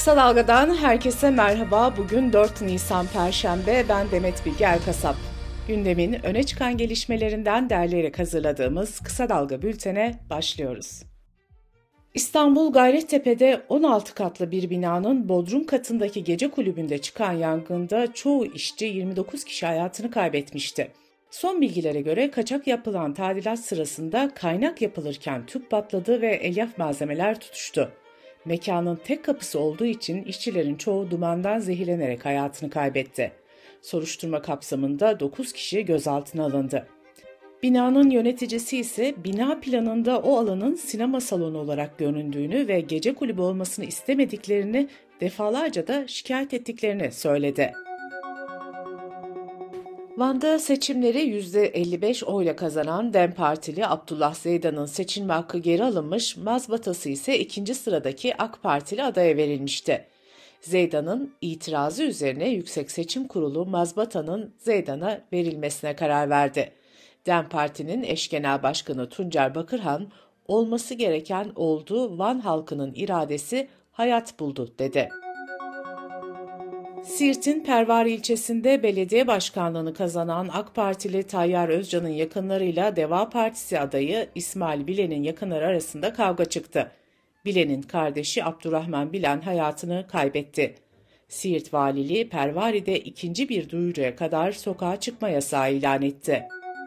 Kısa Dalga'dan herkese merhaba. Bugün 4 Nisan Perşembe. Ben Demet Bilge Erkasap. Gündemin öne çıkan gelişmelerinden derleyerek hazırladığımız Kısa Dalga bültene başlıyoruz. İstanbul Gayrettepe'de 16 katlı bir binanın bodrum katındaki gece kulübünde çıkan yangında çoğu işçi 29 kişi hayatını kaybetmişti. Son bilgilere göre kaçak yapılan tadilat sırasında kaynak yapılırken tüp patladı ve elyaf malzemeler tutuştu. Mekanın tek kapısı olduğu için işçilerin çoğu dumandan zehirlenerek hayatını kaybetti. Soruşturma kapsamında 9 kişi gözaltına alındı. Binanın yöneticisi ise bina planında o alanın sinema salonu olarak göründüğünü ve gece kulübü olmasını istemediklerini, defalarca da şikayet ettiklerini söyledi. Van'da seçimleri %55 oyla kazanan DEM Partili Abdullah Zeydan'ın seçilme hakkı geri alınmış, mazbatası ise ikinci sıradaki AK Partili adaya verilmişti. Zeydan'ın itirazı üzerine Yüksek Seçim Kurulu mazbatanın Zeydan'a verilmesine karar verdi. DEM Parti'nin eş genel başkanı Tuncer Bakırhan, olması gereken oldu, Van halkının iradesi hayat buldu dedi. Siirt'in Pervari ilçesinde belediye başkanlığını kazanan AK Partili Tayyar Özcan'ın yakınlarıyla Deva Partisi adayı İsmail Bilen'in yakınları arasında kavga çıktı. Bilen'in kardeşi Abdurrahman Bilen hayatını kaybetti. Siirt Valiliği Pervari'de ikinci bir duyuruya kadar sokağa çıkma yasağı ilan etti.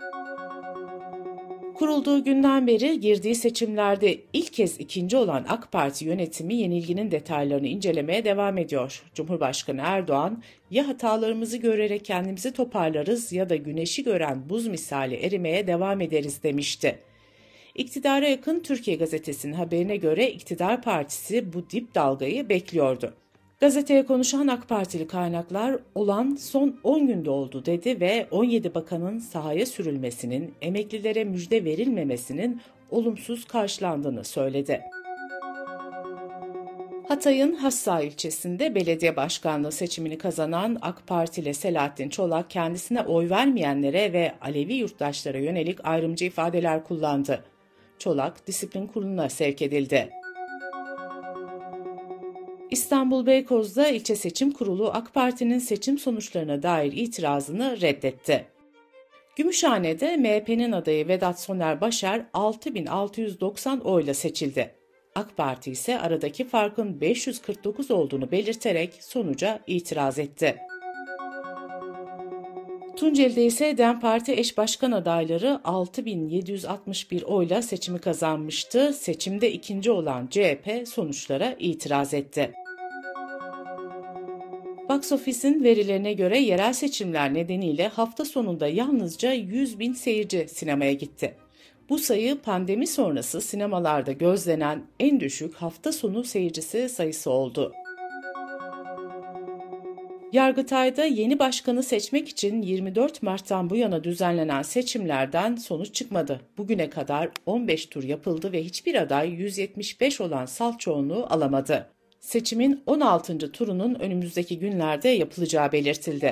Kurulduğu günden beri girdiği seçimlerde ilk kez ikinci olan AK Parti yönetimi yenilginin detaylarını incelemeye devam ediyor. Cumhurbaşkanı Erdoğan, ya hatalarımızı görerek kendimizi toparlarız ya da güneşi gören buz misali erimeye devam ederiz demişti. İktidara yakın Türkiye Gazetesi'nin haberine göre iktidar partisi bu dip dalgayı bekliyordu. Gazeteye konuşan AK Partili kaynaklar olan son 10 günde oldu dedi ve 17 bakanın sahaya sürülmesinin, emeklilere müjde verilmemesinin olumsuz karşılandığını söyledi. Hatay'ın Hassa ilçesinde belediye başkanlığı seçimini kazanan AK Partili Selahattin Çolak kendisine oy vermeyenlere ve Alevi yurttaşlara yönelik ayrımcı ifadeler kullandı. Çolak disiplin kuruluna sevk edildi. İstanbul Beykoz'da ilçe seçim kurulu AK Parti'nin seçim sonuçlarına dair itirazını reddetti. Gümüşhane'de MHP'nin adayı Vedat Soner Başar 6.690 oyla seçildi. AK Parti ise aradaki farkın 549 olduğunu belirterek sonuca itiraz etti. Tunceli'de ise DEM Parti eş başkan adayları 6.761 oyla seçimi kazanmıştı. Seçimde ikinci olan CHP sonuçlara itiraz etti. Box Office'in verilerine göre yerel seçimler nedeniyle hafta sonunda yalnızca 100.000 seyirci sinemaya gitti. Bu sayı pandemi sonrası sinemalarda gözlenen en düşük hafta sonu seyircisi sayısı oldu. Yargıtay'da yeni başkanı seçmek için 24 Mart'tan bu yana düzenlenen seçimlerden sonuç çıkmadı. Bugüne kadar 15 tur yapıldı ve hiçbir aday 175 olan salt çoğunluğu alamadı. Seçimin 16. turunun önümüzdeki günlerde yapılacağı belirtildi.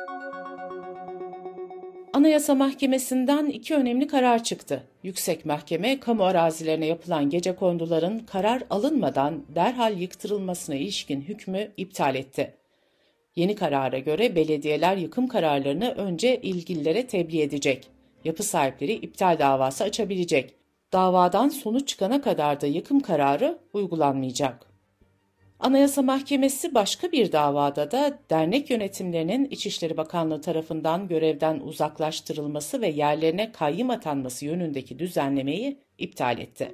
Anayasa Mahkemesi'nden 2 önemli karar çıktı. Yüksek Mahkeme, kamu arazilerine yapılan gecekonduların karar alınmadan derhal yıktırılmasına ilişkin hükmü iptal etti. Yeni karara göre belediyeler yıkım kararlarını önce ilgililere tebliğ edecek. Yapı sahipleri iptal davası açabilecek. Davadan sonuç çıkana kadar da yıkım kararı uygulanmayacak. Anayasa Mahkemesi başka bir davada da dernek yönetimlerinin İçişleri Bakanlığı tarafından görevden uzaklaştırılması ve yerlerine kayyım atanması yönündeki düzenlemeyi iptal etti.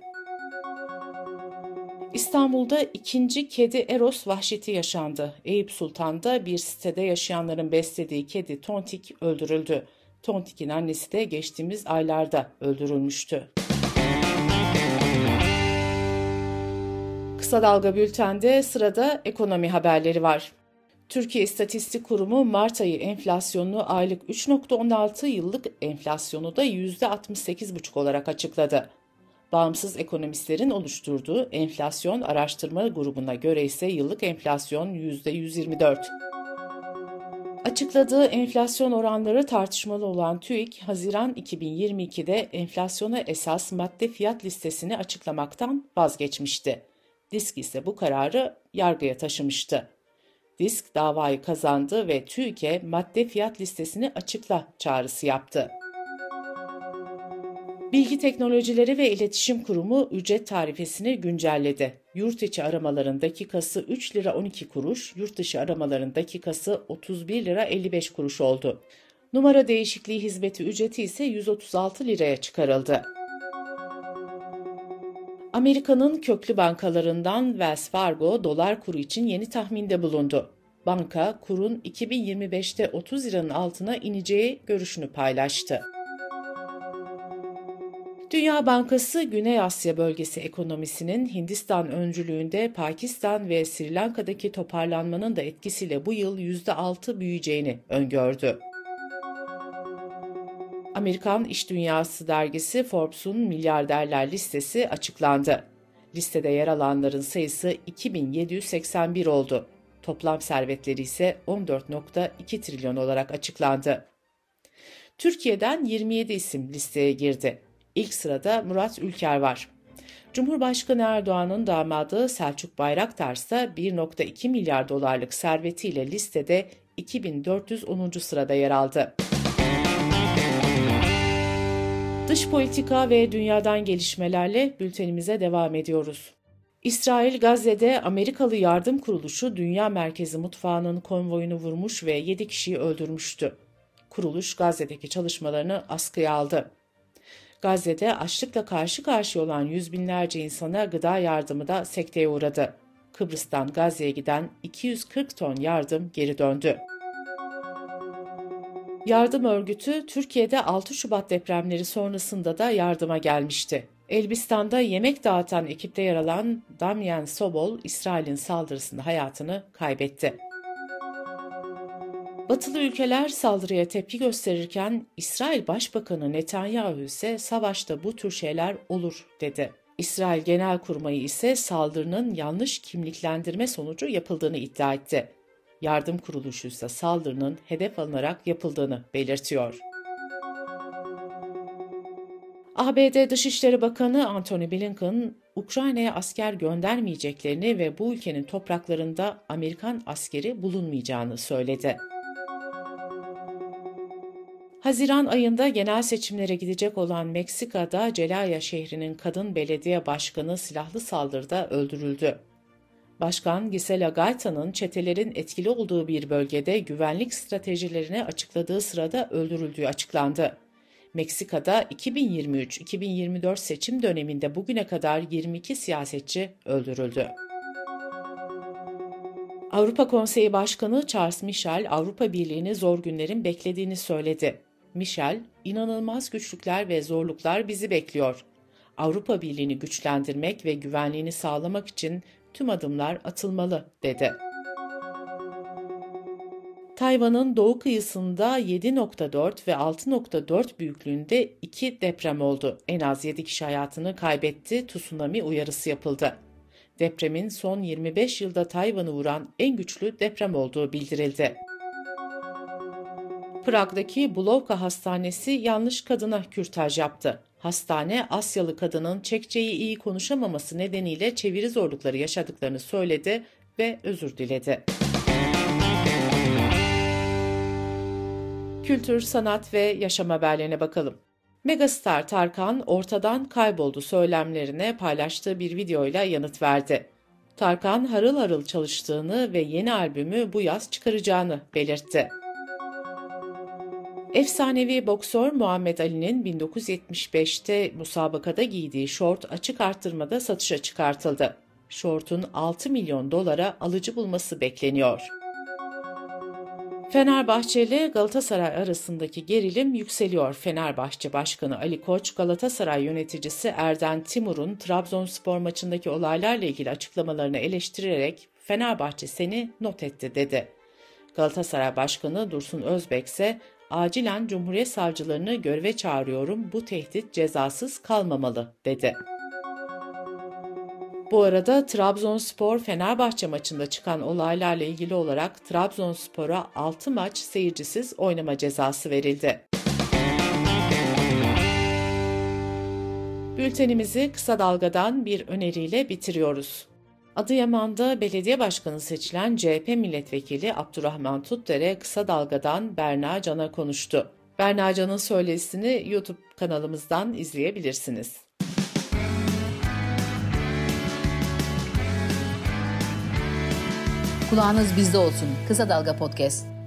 İstanbul'da ikinci kedi Eros vahşeti yaşandı. Eyüp Sultan'da bir sitede yaşayanların beslediği kedi Tontik öldürüldü. Tontik'in annesi de geçtiğimiz aylarda öldürülmüştü. Kısa Dalga Bülten'de sırada ekonomi haberleri var. Türkiye İstatistik Kurumu Mart ayı enflasyonunu aylık 3.16, yıllık enflasyonu da %68,5 olarak açıkladı. Bağımsız ekonomistlerin oluşturduğu enflasyon araştırma grubuna göre ise yıllık enflasyon %124. Açıkladığı enflasyon oranları tartışmalı olan TÜİK, Haziran 2022'de enflasyona esas madde fiyat listesini açıklamaktan vazgeçmişti. DİSK ise bu kararı yargıya taşımıştı. DİSK davayı kazandı ve TÜİK'e madde fiyat listesini açıkla çağrısı yaptı. Bilgi Teknolojileri ve İletişim Kurumu ücret tarifesini güncelledi. Yurt içi aramaların dakikası 3 lira 12 kuruş, yurt dışı aramaların dakikası 31 lira 55 kuruş oldu. Numara değişikliği hizmeti ücreti ise 136 liraya çıkarıldı. Amerika'nın köklü bankalarından Wells Fargo dolar kuru için yeni tahminde bulundu. Banka, kurun 2025'te 30 liranın altına ineceği görüşünü paylaştı. Dünya Bankası, Güney Asya bölgesi ekonomisinin Hindistan öncülüğünde Pakistan ve Sri Lanka'daki toparlanmanın da etkisiyle bu yıl %6 büyüyeceğini öngördü. Amerikan İş Dünyası dergisi Forbes'un milyarderler listesi açıklandı. Listede yer alanların sayısı 2781 oldu. Toplam servetleri ise 14,2 trilyon olarak açıklandı. Türkiye'den 27 isim listeye girdi. İlk sırada Murat Ülker var. Cumhurbaşkanı Erdoğan'ın damadı Selçuk Bayraktar ise 1,2 milyar dolarlık servetiyle listede 2410. sırada yer aldı. Dış politika ve dünyadan gelişmelerle bültenimize devam ediyoruz. İsrail, Gazze'de Amerikalı yardım kuruluşu Dünya Merkezi Mutfağı'nın konvoyunu vurmuş ve 7 kişiyi öldürmüştü. Kuruluş, Gazze'deki çalışmalarını askıya aldı. Gazze'de açlıkla karşı karşıya olan yüz binlerce insana gıda yardımı da sekteye uğradı. Kıbrıs'tan Gazze'ye giden 240 ton yardım geri döndü. Yardım örgütü Türkiye'de 6 Şubat depremleri sonrasında da yardıma gelmişti. Elbistan'da yemek dağıtan ekipte yer alan Damien Sobol, İsrail'in saldırısında hayatını kaybetti. Batılı ülkeler saldırıya tepki gösterirken İsrail Başbakanı Netanyahu ise savaşta bu tür şeyler olur dedi. İsrail Genelkurmayı ise saldırının yanlış kimliklendirme sonucu yapıldığını iddia etti. Yardım kuruluşu ise saldırının hedef alınarak yapıldığını belirtiyor. ABD Dışişleri Bakanı Antony Blinken, Ukrayna'ya asker göndermeyeceklerini ve bu ülkenin topraklarında Amerikan askeri bulunmayacağını söyledi. Haziran ayında genel seçimlere gidecek olan Meksika'da Celaya şehrinin kadın belediye başkanı silahlı saldırıda öldürüldü. Başkan Gisela Gaita'nın çetelerin etkili olduğu bir bölgede güvenlik stratejilerini açıkladığı sırada öldürüldüğü açıklandı. Meksika'da 2023-2024 seçim döneminde bugüne kadar 22 siyasetçi öldürüldü. Avrupa Konseyi Başkanı Charles Michel, Avrupa Birliği'ni zor günlerin beklediğini söyledi. Michel, "İnanılmaz güçlükler ve zorluklar bizi bekliyor. Avrupa Birliği'ni güçlendirmek ve güvenliğini sağlamak için tüm adımlar atılmalı," dedi. Tayvan'ın doğu kıyısında 7,4 ve 6,4 büyüklüğünde 2 deprem oldu. En az 7 kişi hayatını kaybetti, tsunami uyarısı yapıldı. Depremin son 25 yılda Tayvan'ı vuran en güçlü deprem olduğu bildirildi. Prag'daki Bulovka Hastanesi yanlış kadına kürtaj yaptı. Hastane, Asyalı kadının Çekçeyi iyi konuşamaması nedeniyle çeviri zorlukları yaşadıklarını söyledi ve özür diledi. Kültür, sanat ve yaşam haberlerine bakalım. Megastar Tarkan ortadan kayboldu söylemlerine paylaştığı bir videoyla yanıt verdi. Tarkan harıl harıl çalıştığını ve yeni albümü bu yaz çıkaracağını belirtti. Efsanevi boksör Muhammed Ali'nin 1975'te müsabakada giydiği şort açık arttırmada satışa çıkartıldı. Şortun 6 milyon dolara alıcı bulması bekleniyor. Fenerbahçe ile Galatasaray arasındaki gerilim yükseliyor. Fenerbahçe Başkanı Ali Koç, Galatasaray yöneticisi Erden Timur'un Trabzonspor maçındaki olaylarla ilgili açıklamalarını eleştirerek "Fenerbahçe seni not etti," dedi. Galatasaray Başkanı Dursun Özbek ise "Acilen Cumhuriyet savcılarını göreve çağırıyorum, bu tehdit cezasız kalmamalı," dedi. Bu arada Trabzonspor-Fenerbahçe maçında çıkan olaylarla ilgili olarak Trabzonspor'a 6 maç seyircisiz oynama cezası verildi. Bültenimizi kısa dalgadan bir öneriyle bitiriyoruz. Adıyaman'da belediye başkanı seçilen CHP milletvekili Abdurrahman Tutdere Kısa Dalga'dan Berna Can'a konuştu. Berna Can'ın söyleşisini YouTube kanalımızdan izleyebilirsiniz. Kulağınız bizde olsun. Kısa Dalga Podcast.